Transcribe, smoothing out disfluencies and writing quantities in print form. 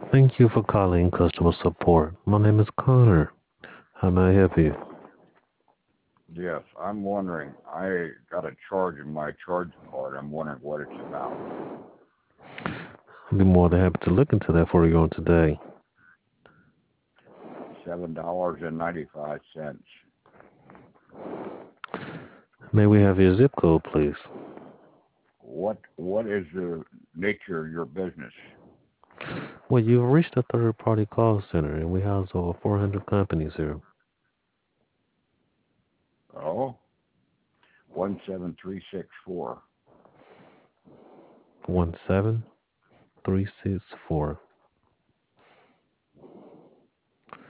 Thank you for calling customer support. My name is Connor. How may I help you? Yes, I'm wondering. I got a charge in my charge card. I'm wondering what it's about. I'll be more than happy to look into that for you on today. $7.95. May we have your zip code, please? What is the nature of your business? Well, you've reached a third-party call center, and we house over 400 companies here. Oh, 17364. 17364.